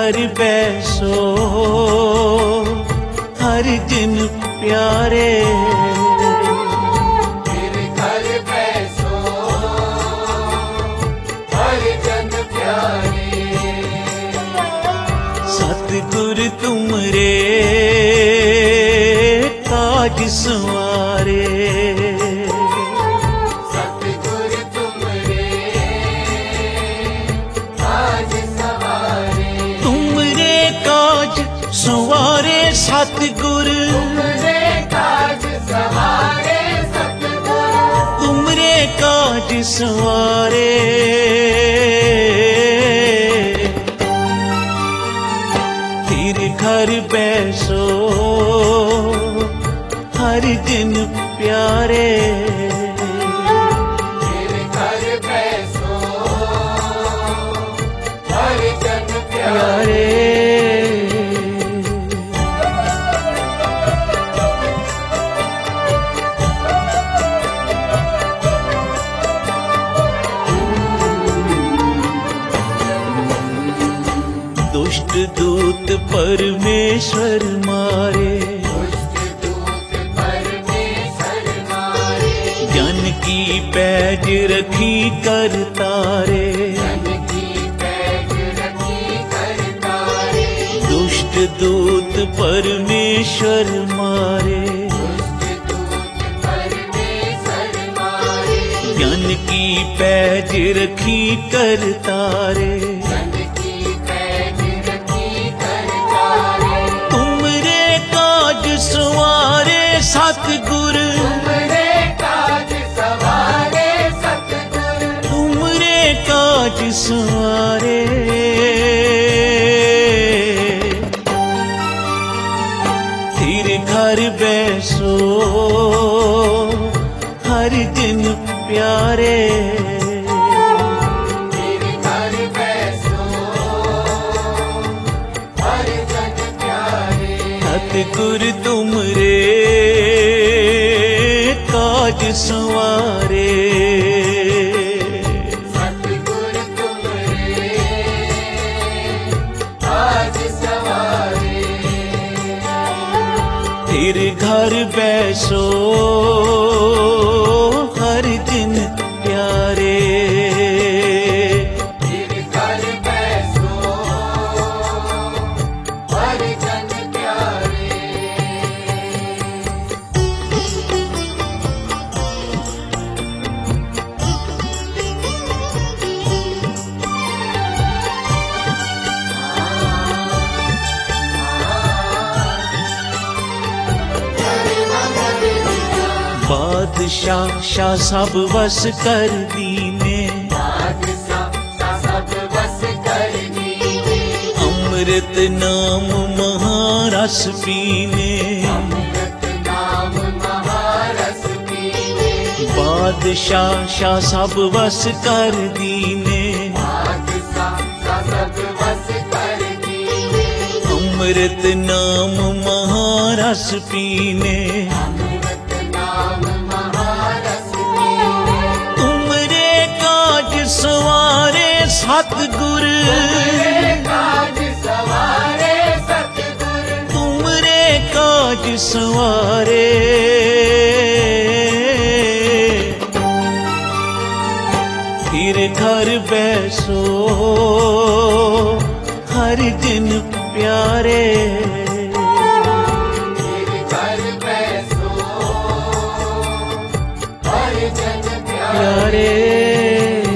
घर बैसो हर दिन प्यारे, तेरे घर बैसो हर जन प्यारे। सतगुर तुमरे काज संवारे, सतगुर तुमरे काज सवारे। तुमरे काज संवारे सतगुर, तुमरे काज सवारे सतगुर, तुमरे काज संवारे। तेरे घर बैसो हर दिन प्यारे, तेरे घर बैसो हर जन प्यारे। प्यारे। दुष्ट दूत परमेश्वर मारे, दुष्ट दूत परमेश्वर मारे। ज्ञान की पैज रखी कर तारे, जन की पैज रखी कर तारे। दुष्ट दूत परमेश्वर मारे, दुष्ट दूत परमेश्वर मारे। ज्ञान की पैज रखी कर तारे। जन की पैज रखी कर तारे। तुमरे काज संवारे सतगुर, तुमरे काज सवारे सतगुर, तुमरे काज संवारे। तेरे घर बैसो हर दिन प्यारे, तेरे घर बैसो हर जन प्यारे। सतगुर तुमरे काज संवारे, सतगुर तुमरे काज सवारे। तेरे घर बैसो हर दिन प्यारे, तेरे घर बैसो हर जन प्यारे। बादशाह शाह सब वस कर दीने, बादशाह सब बस कर दीने। अमृत नाम महारस पीने, अमृत नाम महारस पीने। बादशाह शाह सब वस कर दीने, बादशाह सब बस कर दीने। अमृत नाम महारस पीने। अमृत नाम महारस पीने। तुमरे काज संवारे सतगुर, तुमरे काज सवारे सतगुर, तुमरे काज संवारे। तेरे घर बैसो हर दिन प्यारे, तेरे घर बैसो हर जन प्यारे। प्यारे।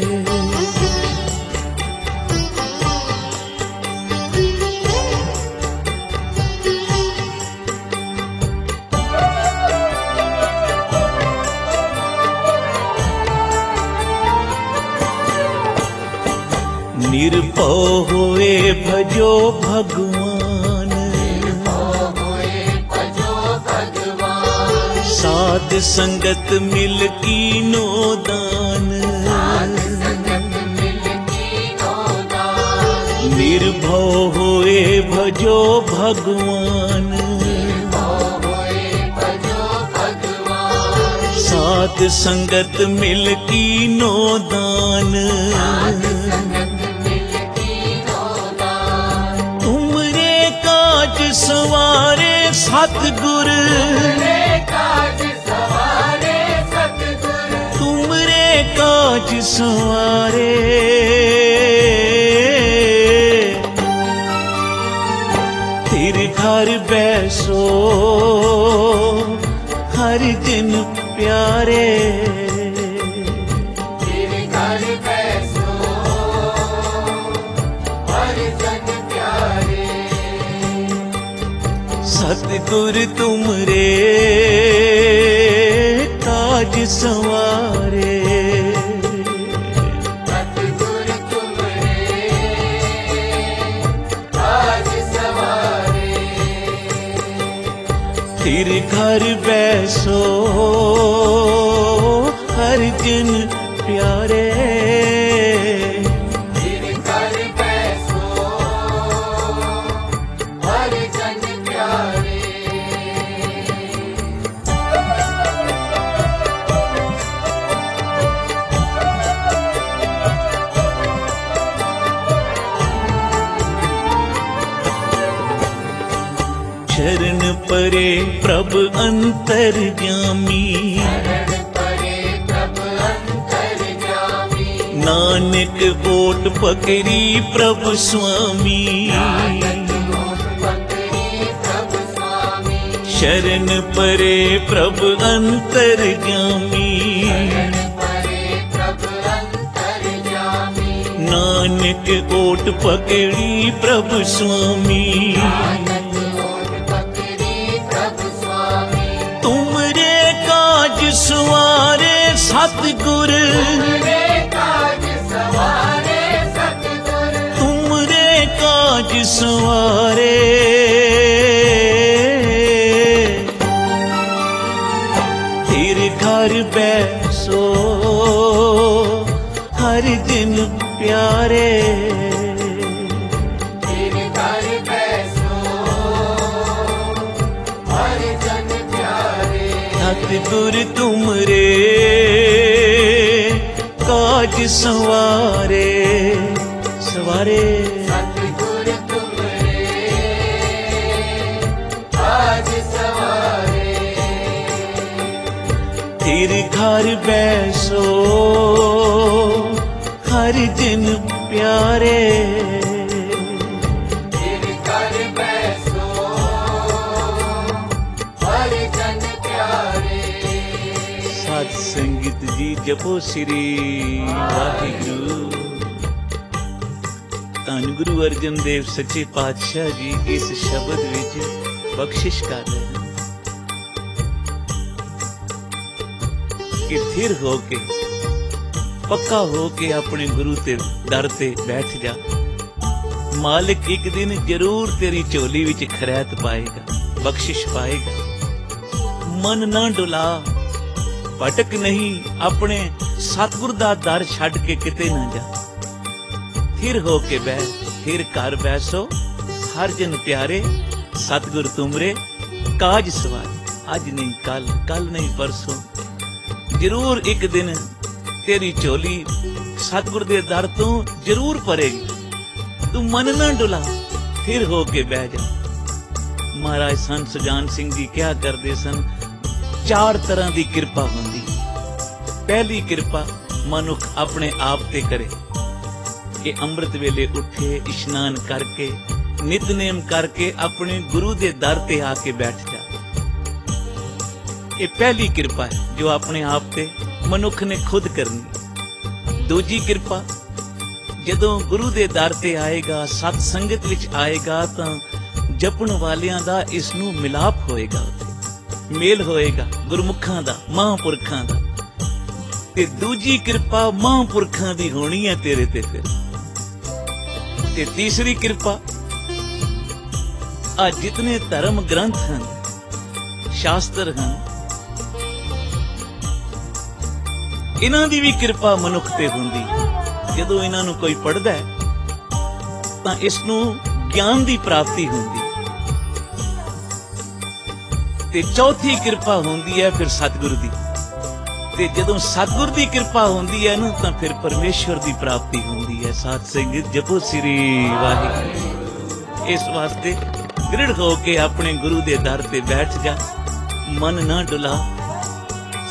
निर्भय हुए भजो भगवान, होए भजो भगवान। साध संगत मिल कीनो दान, साध संगत मिल कीनो दान। निर्भय हुए भजो भगवान, होए भजो भगवान। साध संगत मिल कीनो दान। साध संगत मिल कीनो दान। संवारे फिर घर बैसो हर दिन प्यारे फिर घर बैसो हर जन प्यारे सतगुर तुमरे काज संवारे सतगुर तुमरे काज सवारे फिर घर बैसो हर दिन प्यारे फिर घर बैसो हर जन प्यारे शरण परे प्रभ अंतर्यामी शरण परे प्रभ अंतर्यामी नानक ओट पकड़ी प्रभु स्वामी पकड़ी प्रभु स्वामी शरण परे प्रभ अंतर्यामी परे प्रभ अंतर्यामी नानक ओट पकड़ी प्रभु स्वामी पकड़ी प्रभु स्वामी तुमरे काज सवारे सतगुर तुमरे काज सवारे सतगुर तुमरे काज सवारे फिर घर बैसो हर दिन प्यारे फिर घर बैसो हर जन प्यारे सतगुर तुमरे काज सवारे सवारे सतगुर तुमरे काज सवारे फिर घर बैसो हर दिन प्यारे फिर घर बैसो हर जन प्यारे साध संगीत जी जपो श्री वाहिगुरु ਧੰਨ ਗੁਰੂ ਅਰਜਨ ਦੇਵ ਸੱਚੇ ਪਾਤਸ਼ਾਹ ਜੀ ਇਸ ਸ਼ਬਦ ਵਿੱਚ ਬਖਸ਼ਿਸ਼ ਕਰ ਰਹੇ ਹਨ ਕਿ ਥਿਰ ਹੋ ਕੇ ਪੱਕਾ ਹੋ ਕੇ ਆਪਣੇ ਗੁਰੂ ਤੇ ਦਰ ਤੇ ਬੈਠ ਜਾ ਮਾਲਿਕ ਇੱਕ ਦਿਨ ਜ਼ਰੂਰ ਤੇਰੀ ਝੋਲੀ ਵਿੱਚ ਖੈਰਤ ਪਾਏਗਾ ਬਖਸ਼ਿਸ਼ ਪਾਏਗਾ ਮਨ ਨਾ ਡੁਲਾ ਭਟਕ ਨਹੀਂ ਆਪਣੇ ਸਤਿਗੁਰ ਦਾ ਦਰ ਛੱਡ ਕੇ ਕਿਤੇ ਨਾ ਜਾ फिर होके बैठ फिर घर बैसो हर जन प्यारे सतगुर तुमरे काज सवारे आज नहीं कल नहीं परसों जरूर एक दिन तेरी झोली सतगुर दे दर तो जरूर भरेगी तू मन ना डुला फिर होके बह जा महाराज संत सुजान सिंह जी क्या करते सन चार तरह की किरपा होंदी पहली किरपा मनुख अपने आप ते करे कि अमृत वेले उठे इशनान करके नितनेम करके अपने गुरु दे दर ते आके बैठ जा ये पहली कृपा है जो अपने आप ते मनुख ने खुद करनी दूजी कृपा जदों गुरु दे दर ते आएगा सत संगत विच आएगा तां जपण वालियां दा इस नूं मिलाप होएगा मेल होएगा गुरमुखां दा महापुरखां दा ते दूजी कृपा महापुरखां दी होनी है तेरे ते फिर ते तीसरी कृपा आ जितने धर्म ग्रंथ हैं शास्त्र हैं इन्हां दी भी कृपा मनुख ते हुंदी जदों इन्हां नूं कोई पढ़दा है तां इस नूं ज्ञान दी प्राप्ति हुंदी ते चौथी कृपा हुंदी है फिर सतगुर दी ते जदों सतगुर दी कृपा हुंदी है ना तां फिर परमेश्वर दी प्राप्ति हुंदी है साध संगत जपो श्री वाहिगुरू इस वास्ते दृढ़ होके अपने गुरु दे दर ते बैठ जा मन ना डुला